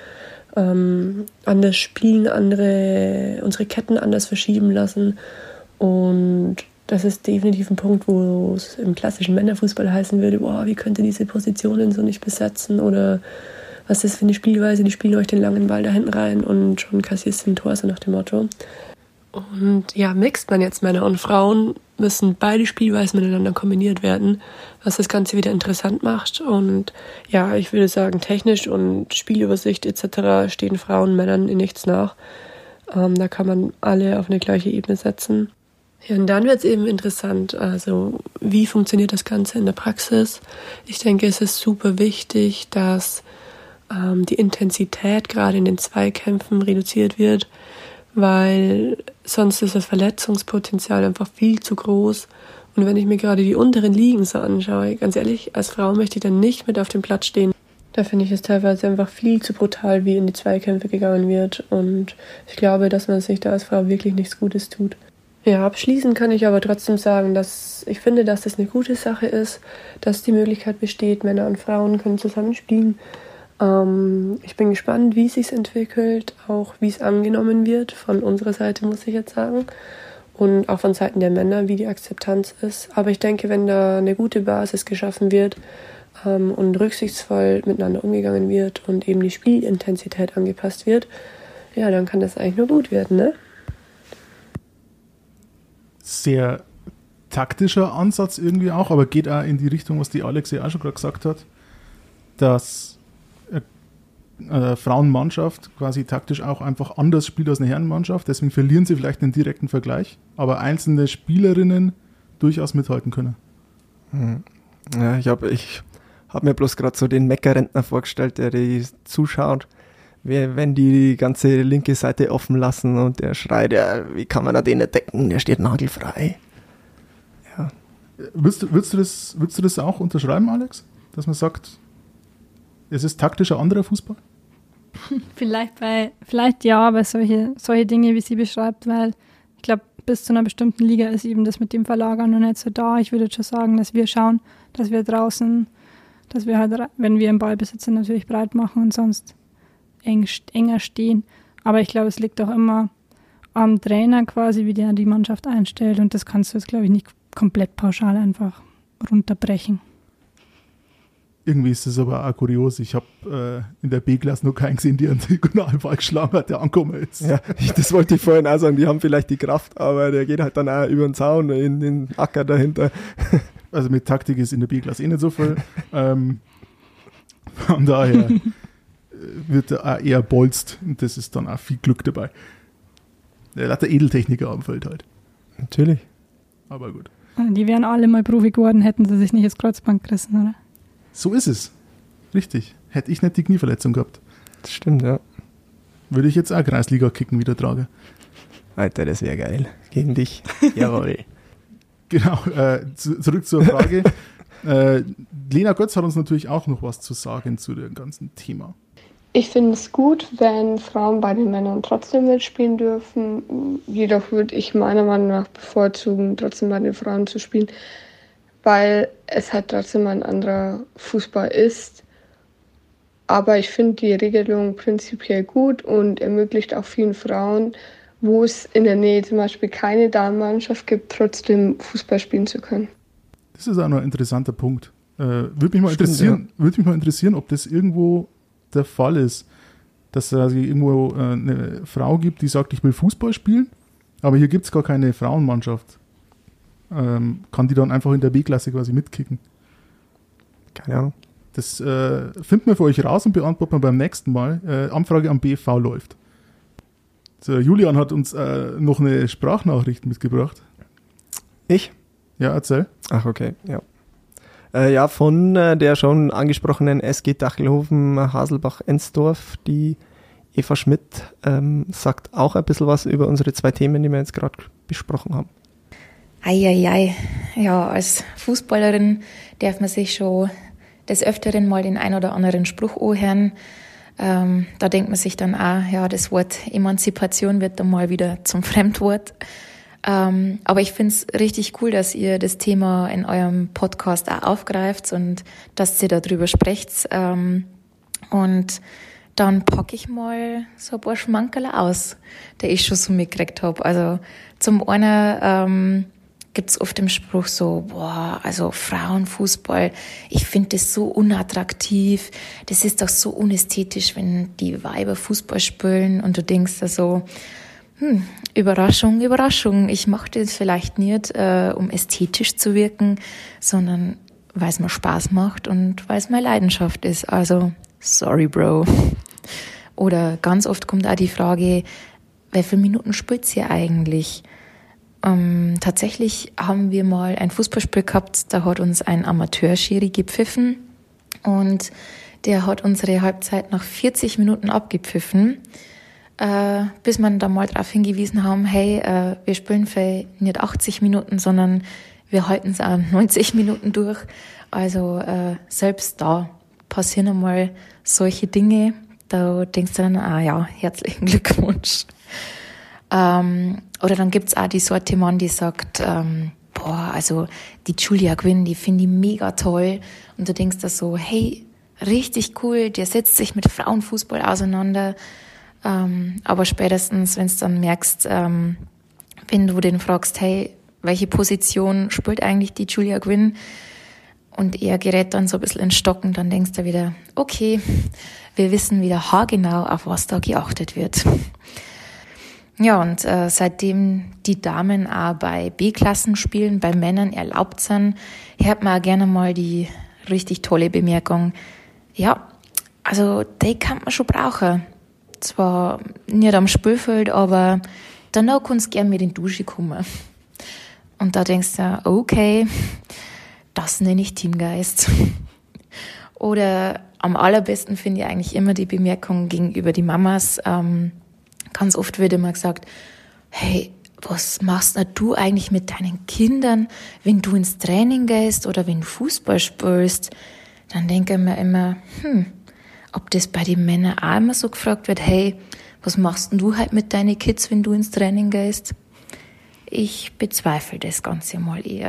anders spielen, unsere Ketten anders verschieben lassen und das ist definitiv ein Punkt, wo es im klassischen Männerfußball heißen würde, boah, wie könnt ihr diese Positionen so nicht besetzen oder was ist das für eine Spielweise, die spielen euch den langen Ball da hinten rein und schon kassierst du ein Tor, so nach dem Motto. Und ja, mixt man jetzt Männer und Frauen, müssen beide Spielweisen miteinander kombiniert werden, was das Ganze wieder interessant macht. Und ja, ich würde sagen, technisch und Spielübersicht etc. stehen Frauen Männern in nichts nach. Da kann man alle auf eine gleiche Ebene setzen. Ja, und dann wird es eben interessant, also wie funktioniert das Ganze in der Praxis? Ich denke, es ist super wichtig, dass die Intensität gerade in den Zweikämpfen reduziert wird, weil sonst ist das Verletzungspotenzial einfach viel zu groß. Und wenn ich mir gerade die unteren Ligen so anschaue, ganz ehrlich, als Frau möchte ich dann nicht mit auf dem Platz stehen. Da finde ich es teilweise einfach viel zu brutal, wie in die Zweikämpfe gegangen wird. Und ich glaube, dass man sich da als Frau wirklich nichts Gutes tut. Ja, abschließend kann ich aber trotzdem sagen, dass ich finde, dass das eine gute Sache ist, dass die Möglichkeit besteht, Männer und Frauen können zusammenspielen. Ich bin gespannt, wie es sich entwickelt, auch wie es angenommen wird, von unserer Seite muss ich jetzt sagen, und auch von Seiten der Männer, wie die Akzeptanz ist. Aber ich denke, wenn da eine gute Basis geschaffen wird und rücksichtsvoll miteinander umgegangen wird und eben die Spielintensität angepasst wird, ja, dann kann das eigentlich nur gut werden, ne? Sehr taktischer Ansatz irgendwie auch, aber geht auch in die Richtung, was die Alex ja auch schon gerade gesagt hat, dass eine Frauenmannschaft quasi taktisch auch einfach anders spielt als eine Herrenmannschaft, deswegen verlieren sie vielleicht einen direkten Vergleich, aber einzelne Spielerinnen durchaus mithalten können. Ja, ich hab mir bloß gerade so den Meckerrentner vorgestellt, der die zuschaut, wenn die ganze linke Seite offen lassen und der schreit, ja, wie kann man da den nicht decken, der steht nagelfrei. Ja. Würdest du das auch unterschreiben, Alex? Dass man sagt, es ist taktisch ein anderer Fußball? Vielleicht ja, aber solche Dinge, wie sie beschreibt, weil ich glaube, bis zu einer bestimmten Liga ist eben das mit dem Verlagern noch nicht so da. Ich würde schon sagen, dass wir schauen, dass wir draußen, dass wir halt, wenn wir im Ballbesitz sind, natürlich breit machen und sonst enger stehen. Aber ich glaube, es liegt auch immer am Trainer quasi, wie der die Mannschaft einstellt, und das kannst du jetzt, glaube ich, nicht komplett pauschal runterbrechen. Irgendwie ist das aber auch kurios. Ich habe in der B-Klasse noch keinen gesehen, der einen Diagonalball geschlagen hat, der angekommen ist. Ja, das wollte ich vorhin auch sagen. Die haben vielleicht die Kraft, aber der geht halt dann auch über den Zaun in den Acker dahinter. Also mit Taktik ist in der B-Klasse eh nicht so viel. Von daher wird er auch eher bolzt und das ist dann auch viel Glück dabei. Der hat der Edeltechniker am Feld halt. Natürlich. Aber gut. Die wären alle mal Profi geworden, hätten sie sich nicht das Kreuzband gerissen, oder? So ist es. Richtig. Hätte ich nicht die Knieverletzung gehabt. Das stimmt, ja. Würde ich jetzt auch Kreisliga-Kicken wieder tragen. Alter, das wäre geil. Gegen dich. Jawohl. Genau. Zurück zur Frage. Lena Götz hat uns natürlich auch noch was zu sagen zu dem ganzen Thema. Ich finde es gut, wenn Frauen bei den Männern trotzdem mitspielen dürfen. Jedoch würde ich meiner Meinung nach bevorzugen, trotzdem bei den Frauen zu spielen, weil es halt trotzdem ein anderer Fußball ist. Aber ich finde die Regelung prinzipiell gut und ermöglicht auch vielen Frauen, wo es in der Nähe zum Beispiel keine Damenmannschaft gibt, trotzdem Fußball spielen zu können. Das ist auch noch ein interessanter Punkt. Würde mich mal interessieren, ob das irgendwo der Fall ist, dass es irgendwo eine Frau gibt, die sagt, ich will Fußball spielen, aber hier gibt es gar keine Frauenmannschaft. Kann die dann einfach in der B-Klasse quasi mitkicken? Keine Ahnung. Das finden wir für euch raus und beantworten wir beim nächsten Mal. Anfrage am BFV läuft. So, Julian hat uns noch eine Sprachnachricht mitgebracht. Ich? Ja, erzähl. Ach, okay, ja. Ja, von der schon angesprochenen SG Dachelhofen Haselbach-Ensdorf, die Eva Schmidt sagt auch ein bisschen was über unsere zwei Themen, die wir jetzt gerade besprochen haben. Eieiei, ja, als Fußballerin darf man sich schon des Öfteren mal den ein oder anderen Spruch anhören. Da denkt man sich dann auch, ja, das Wort Emanzipation wird dann mal wieder zum Fremdwort. Aber ich finde es richtig cool, dass ihr das Thema in eurem Podcast auch aufgreift und dass ihr darüber sprecht. Und dann packe ich mal so ein paar Schmankerl aus, die ich schon so mitgekriegt habe. Also zum einen gibt's oft im Spruch so, boah, also Frauenfußball, ich finde das so unattraktiv, das ist doch so unästhetisch, wenn die Weiber Fußball spielen und du denkst da so, Überraschung, Überraschung, ich mache das vielleicht nicht, um ästhetisch zu wirken, sondern weil es mir Spaß macht und weil es meine Leidenschaft ist, also sorry, Bro. Oder ganz oft kommt auch die Frage, wie viele Minuten spielt ihr eigentlich? Tatsächlich haben wir mal ein Fußballspiel gehabt, da hat uns ein Amateurschiri gepfiffen und der hat unsere Halbzeit nach 40 Minuten abgepfiffen, bis man da mal darauf hingewiesen haben, hey, wir spielen für nicht 80 Minuten, sondern wir halten es auch 90 Minuten durch. Also selbst da passieren einmal solche Dinge, da denkst du dann, ja, herzlichen Glückwunsch. Oder dann gibt's auch die Sorte Mann, die sagt, also die Julia Gwynn, die finde ich mega toll. Und du denkst da so, hey, richtig cool, der setzt sich mit Frauenfußball auseinander. Aber spätestens, wenn du dann merkst, wenn du den fragst, hey, welche Position spielt eigentlich die Julia Gwynn? und er gerät dann so ein bisschen in Stocken, dann denkst du wieder, okay, wir wissen wieder haargenau, auf was da geachtet wird. Ja, und seitdem die Damen auch bei B-Klassen spielen, bei Männern erlaubt sind, hört man auch gerne mal die richtig tolle Bemerkung, ja, also die kann man schon brauchen. Zwar nicht am Spielfeld, aber danach kannst du gerne mit in die Dusche kommen. Und da denkst du, okay, das nenne ich Teamgeist. Oder am allerbesten finde ich eigentlich immer die Bemerkung gegenüber die Mamas. Ganz oft wird immer gesagt, hey, was machst du eigentlich mit deinen Kindern, wenn du ins Training gehst oder wenn du Fußball spielst? Dann denke ich mir immer, ob das bei den Männern auch immer so gefragt wird, hey, was machst denn du halt mit deinen Kids, wenn du ins Training gehst? Ich bezweifle das Ganze mal eher.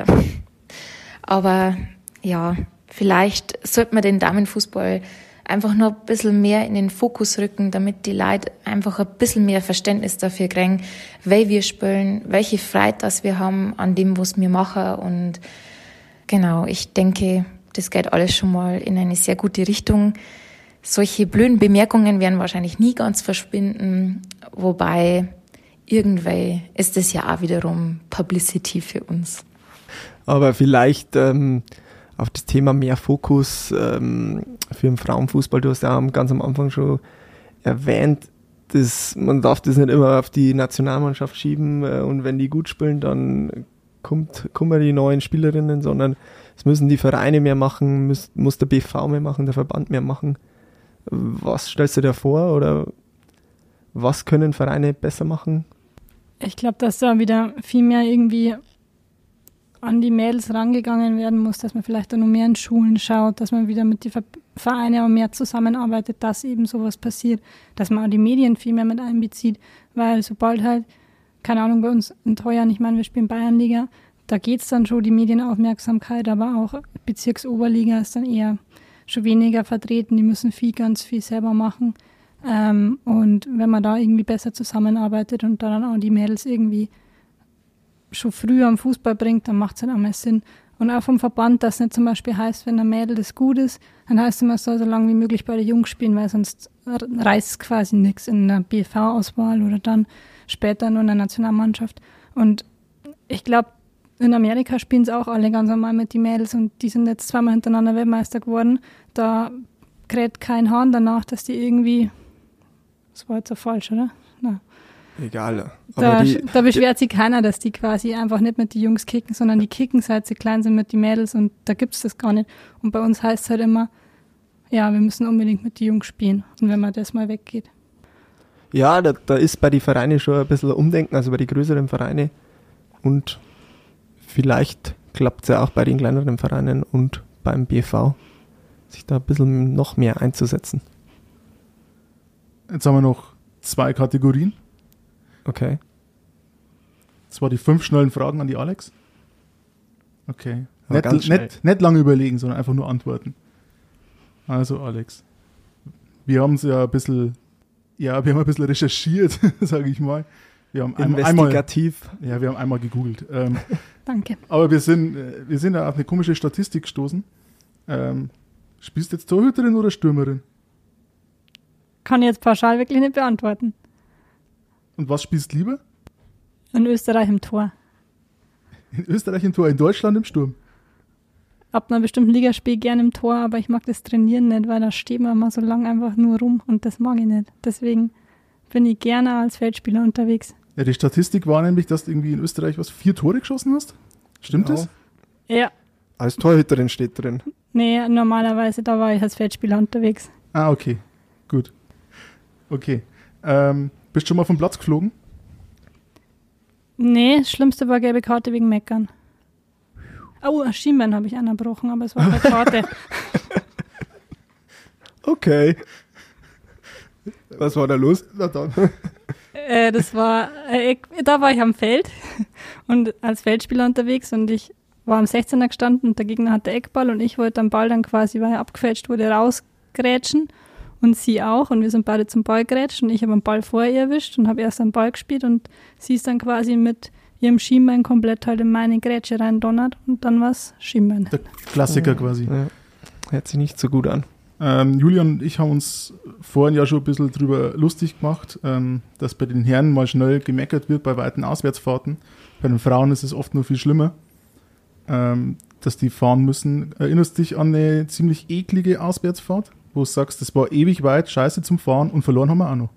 Aber ja, vielleicht sollte man den Damenfußball einfach noch ein bisschen mehr in den Fokus rücken, damit die Leute einfach ein bisschen mehr Verständnis dafür kriegen, weil wir spielen, welche Freude das wir haben an dem, was wir machen. Und genau, ich denke, das geht alles schon mal in eine sehr gute Richtung. Solche blöden Bemerkungen werden wahrscheinlich nie ganz verschwinden, wobei irgendwie ist es ja auch wiederum Publicity für uns. Aber vielleicht auf das Thema mehr Fokus für den Frauenfußball, du hast ja ganz am Anfang schon erwähnt, man darf das nicht immer auf die Nationalmannschaft schieben und wenn die gut spielen, dann kommen die neuen Spielerinnen, sondern es müssen die Vereine mehr machen, muss der BV mehr machen, der Verband mehr machen. Was stellst du dir vor oder was können Vereine besser machen? Ich glaube, dass da wieder viel mehr irgendwie an die Mädels rangegangen werden muss, dass man vielleicht auch noch mehr in Schulen schaut, dass man wieder mit den Vereinen auch mehr zusammenarbeitet, dass eben sowas passiert, dass man auch die Medien viel mehr mit einbezieht, weil sobald halt, keine Ahnung, bei uns in Teuern, ich meine, wir spielen Bayernliga, da geht es dann schon die Medienaufmerksamkeit, aber auch Bezirksoberliga ist dann eher schon weniger vertreten, die müssen ganz viel selber machen. Und wenn man da irgendwie besser zusammenarbeitet und dann auch die Mädels irgendwie schon früher am Fußball bringt, dann macht es halt auch mehr Sinn. Und auch vom Verband, dass nicht zum Beispiel heißt, wenn ein Mädel das gut ist, dann heißt es immer so lange wie möglich bei der Jungs spielen, weil sonst reißt es quasi nichts in der BV-Auswahl oder dann später nur in der Nationalmannschaft. Und ich glaube, in Amerika spielen es auch alle ganz normal mit den Mädels und die sind jetzt zweimal hintereinander Weltmeister geworden. Da kräht kein Hahn danach, dass die irgendwie, das war jetzt so falsch, oder? Na. Egal. Da beschwert sich keiner, dass die quasi einfach nicht mit den Jungs kicken, sondern die kicken, seit sie klein sind, mit den Mädels und da gibt es das gar nicht. Und bei uns heißt es halt immer, ja, wir müssen unbedingt mit den Jungs spielen. Und wenn man das mal weggeht. Ja, da ist bei den Vereinen schon ein bisschen Umdenken, also bei den größeren Vereinen und vielleicht klappt es ja auch bei den kleineren Vereinen und beim BV, sich da ein bisschen noch mehr einzusetzen. Jetzt haben wir noch 2 Kategorien. Okay. Das war die 5 schnellen Fragen an die Alex. Okay. Nicht lange überlegen, sondern einfach nur antworten. Also Alex, wir haben es ja ein bisschen recherchiert, sage ich mal. Wir haben investigativ. Wir haben einmal gegoogelt. Danke. Aber wir sind ja auf eine komische Statistik gestoßen. Spielst du jetzt Torhüterin oder Stürmerin? Kann ich jetzt pauschal wirklich nicht beantworten. Und was spielst du lieber? In Österreich im Tor. In Österreich im Tor, in Deutschland im Sturm? Ab einer bestimmten Liga spiele ich gerne im Tor, aber ich mag das Trainieren nicht, weil da stehen wir mal so lange einfach nur rum und das mag ich nicht. Deswegen bin ich gerne als Feldspieler unterwegs. Ja, die Statistik war nämlich, dass du irgendwie in Österreich 4 Tore geschossen hast. Stimmt das? Ja. Als Torhüterin steht drin. Nee, normalerweise, da war ich als Feldspieler unterwegs. Ah, okay. Gut. Okay. Bist du schon mal vom Platz geflogen? Nee, das Schlimmste war gelbe Karte wegen Meckern. Oh, ein Schienbein habe ich anerbrochen, aber es war eine Karte. Okay. Was war da los? Na dann. Das war, da war ich am Feld und als Feldspieler unterwegs und ich war am 16er gestanden und der Gegner hatte Eckball und ich wollte den Ball dann quasi, weil er abgefälscht wurde, rausgrätschen und sie auch und wir sind beide zum Ball gerätscht und ich habe den Ball vorher erwischt und habe erst den Ball gespielt und sie ist dann quasi mit ihrem Schienbein komplett halt in meine Grätsche rein donnert und dann war's Schienbein. Der Klassiker quasi. Ja. Hört sich nicht so gut an. Julian und ich haben uns vorhin ja schon ein bisschen drüber lustig gemacht, dass bei den Herren mal schnell gemeckert wird bei weiten Auswärtsfahrten. Bei den Frauen ist es oft nur viel schlimmer, dass die fahren müssen. Erinnerst du dich an eine ziemlich eklige Auswärtsfahrt, wo du sagst, das war ewig weit, scheiße zum Fahren und verloren haben wir auch noch?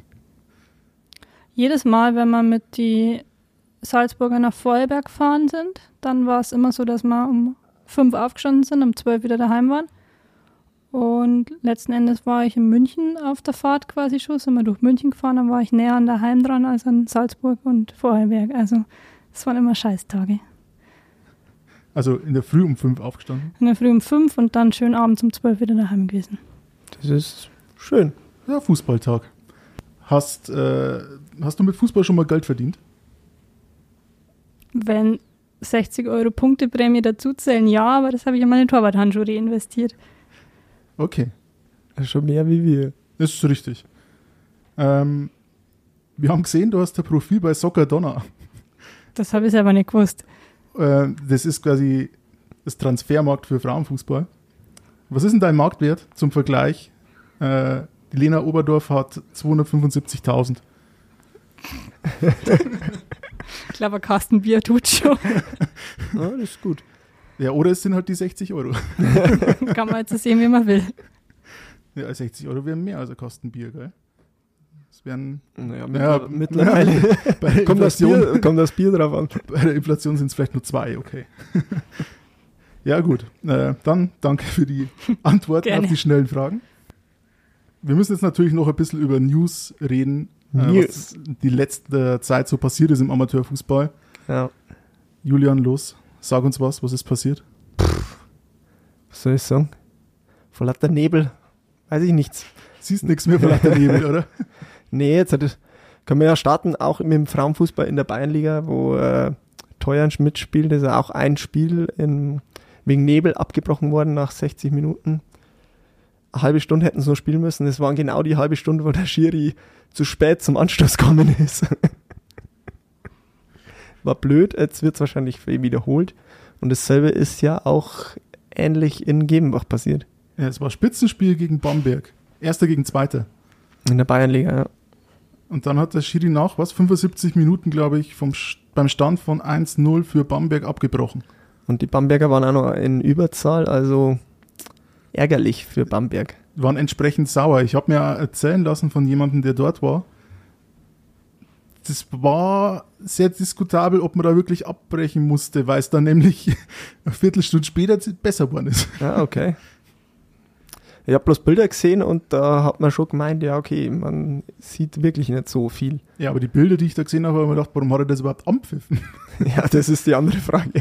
Jedes Mal, wenn wir mit die Salzburger nach Vorarlberg gefahren sind, dann war es immer so, dass wir um 5 aufgestanden sind, um 12 wieder daheim waren. Und letzten Endes war ich in München auf der Fahrt quasi schon, sind wir durch München gefahren, dann war ich näher an daheim dran als an Salzburg und Vorarlberg. Also es waren immer Scheißtage. Also in der Früh um 5 aufgestanden? In der Früh um 5 und dann schön abends um 12 wieder daheim gewesen. Das ist schön. Ja, Fußballtag. Hast du mit Fußball schon mal Geld verdient? Wenn 60 € Punkteprämie dazuzählen, ja, aber das habe ich in meine Torwarthandschuhe reinvestiert. Okay. Das ist schon mehr wie wir. Das ist richtig. Wir haben gesehen, du hast ein Profil bei Soccer Donna. Das habe ich selber nicht gewusst. Das ist quasi das Transfermarkt für Frauenfußball. Was ist denn dein Marktwert zum Vergleich? Die Lena Oberdorf hat 275.000. Ich glaube, ein Kasten Bier tut schon. Ja, das ist gut. Ja, oder es sind halt die 60 €. Kann man jetzt so sehen, wie man will. Ja, 60 € wären mehr als ein Kasten Bier, gell? Das wären... Naja, mittlerweile kommt das Bier drauf an. Bei der Inflation sind es vielleicht nur 2, okay. Ja, gut. Dann danke für die Antworten auf die schnellen Fragen. Wir müssen jetzt natürlich noch ein bisschen über News reden, was die letzte Zeit so passiert ist im Amateurfußball. Ja. Julian, los, sag uns was ist passiert? Was soll ich sagen? Vor lauter Nebel, weiß ich nichts. Siehst nichts mehr vor lauter Nebel, oder? Nee, jetzt können wir ja starten, auch mit dem Frauenfußball in der Bayernliga, wo Teuern mitspielt. Das ist ja auch ein Spiel wegen Nebel abgebrochen worden nach 60 Minuten. Eine halbe Stunde hätten sie noch spielen müssen. Das waren genau die halbe Stunde, wo der Schiri zu spät zum Anstoß gekommen ist. War blöd, jetzt wird es wahrscheinlich wiederholt. Und dasselbe ist ja auch ähnlich in Gebenbach passiert. Ja, es war Spitzenspiel gegen Bamberg. Erster gegen Zweiter. In der Bayernliga, ja. Und dann hat der Schiri nach, 75 Minuten, glaube ich, beim Stand von 1-0 für Bamberg abgebrochen. Und die Bamberger waren auch noch in Überzahl, also ärgerlich für Bamberg. Waren entsprechend sauer. Ich habe mir erzählen lassen von jemandem, der dort war. Das war sehr diskutabel, ob man da wirklich abbrechen musste, weil es dann nämlich eine Viertelstunde später besser geworden ist. Ja, okay. Ich habe bloß Bilder gesehen und da hat man schon gemeint, ja okay, man sieht wirklich nicht so viel. Ja, aber die Bilder, die ich da gesehen habe, habe ich mir gedacht, warum hat er das überhaupt anpfiffen? Ja, das ist die andere Frage.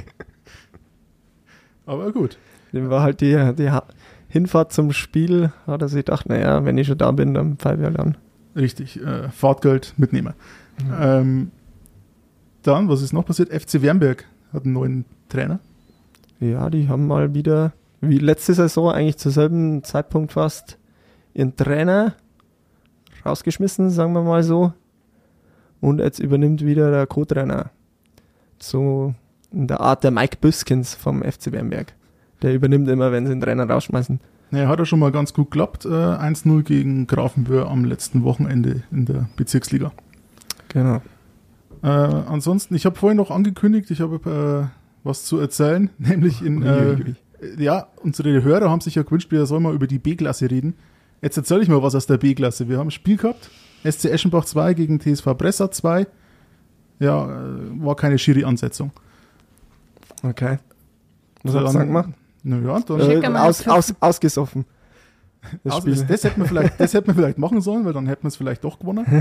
Aber gut. Dem war halt die Hinfahrt zum Spiel, hat er sich gedacht, naja, wenn ich schon da bin, dann pfeife ich halt an. Richtig, Fahrtgeld mitnehmen. Mhm. Dann, was ist noch passiert? FC Wernberg hat einen neuen Trainer. Ja, die haben mal wieder, wie letzte Saison, eigentlich zur selben Zeitpunkt fast, ihren Trainer rausgeschmissen, sagen wir mal so. Und jetzt übernimmt wieder der Co-Trainer. So in der Art der Mike Büskens vom FC Wernberg. Der übernimmt immer, wenn sie den Trainer rausschmeißen. Naja, hat er schon mal ganz gut geklappt. 1-0 gegen Grafenwöhr am letzten Wochenende in der Bezirksliga. Genau. Ansonsten, ich habe vorhin noch angekündigt, ich habe was zu erzählen, nämlich ja, unsere Hörer haben sich ja gewünscht, wir sollen mal über die B-Klasse reden. Jetzt erzähle ich mal was aus der B-Klasse. Wir haben ein Spiel gehabt, SC Eschenbach 2 gegen TSV Breslau 2. Ja, war keine Schiri-Ansetzung. Okay. Was hat er gesagt gemacht? Naja, dann ausgesoffen. Das hätten wir vielleicht machen sollen, weil dann hätten wir es vielleicht doch gewonnen.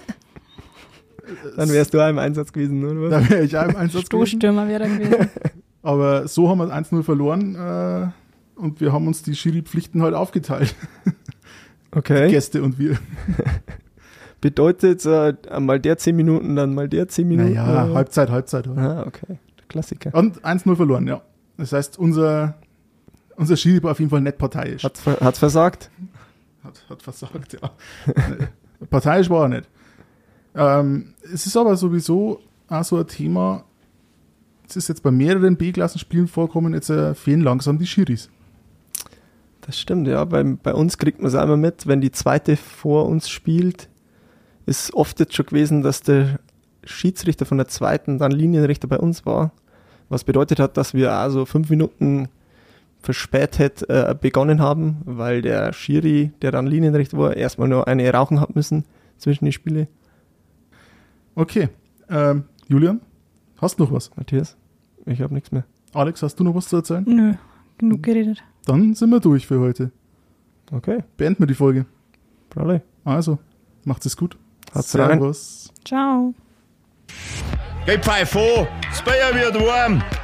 Dann wärst du auch im Einsatz gewesen, oder was? Dann wäre ich auch im Einsatz gewesen. Stoßstürmer wäre er gewesen. Aber so haben wir 1-0 verloren und wir haben uns die Schiri-Pflichten halt aufgeteilt. Okay. Die Gäste und wir. Bedeutet mal der 10 Minuten, dann mal der 10 Minuten? Naja, Halbzeit. Ah, okay. Der Klassiker. Und 1-0 verloren, ja. Das heißt, unser Schiri war auf jeden Fall nicht parteiisch. Hat's versagt? Hat versagt, ja. Parteiisch war er nicht. Es ist aber sowieso auch so ein Thema, es ist jetzt bei mehreren B-Klassenspielen vorkommen, jetzt fehlen langsam die Schiris. Das stimmt, ja. Bei uns kriegt man es einmal mit, wenn die zweite vor uns spielt, ist oft jetzt schon gewesen, dass der Schiedsrichter von der zweiten dann Linienrichter bei uns war, was bedeutet hat, dass wir also 5 Minuten verspätet begonnen haben, weil der Schiri, der dann Linienrichter war, erstmal nur eine rauchen hat müssen zwischen die Spiele. Okay, Julian, hast du noch was? Matthias, ich habe nichts mehr. Alex, hast du noch was zu erzählen? Nö, genug geredet. Dann sind wir durch für heute. Okay. Beenden wir die Folge. Bravo. Also, macht's es gut. Hat's rein. Servus. Ciao. Geh Pfeif vor, das Bier wird warm.